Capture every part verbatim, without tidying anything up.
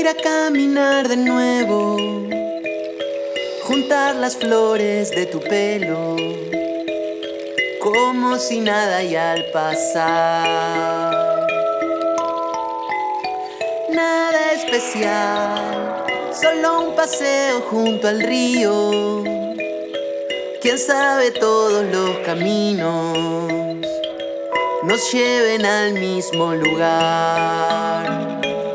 a caminar de nuevo, juntar las flores de tu pelo, como si nada y al pasar. Nada especial, solo un paseo junto al río. Quién sabe, todos los caminos nos lleven al mismo lugar.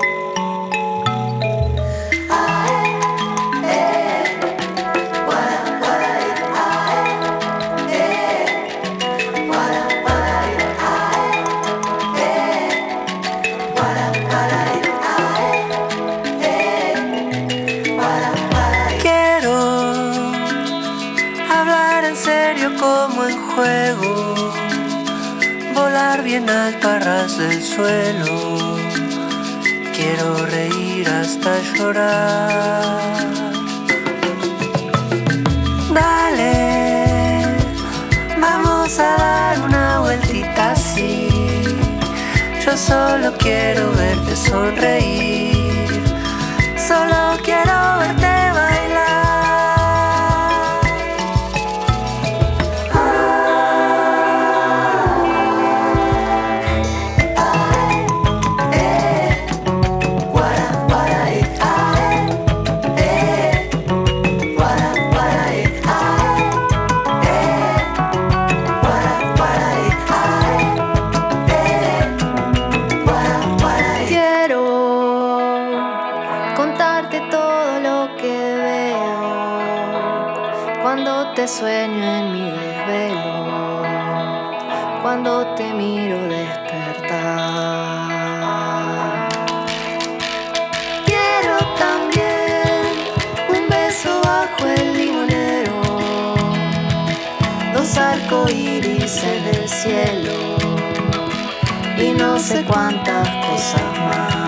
Como en juego, volar bien alto a ras del suelo. Quiero reír hasta llorar. Dale, vamos a dar una vueltita así. Yo solo quiero verte sonreír, solo quiero verte bailar. Cuando te sueño en mi desvelo, cuando te miro despertar. Quiero también un beso bajo el limonero, dos arcoíris en el cielo y no sé cuántas cosas más.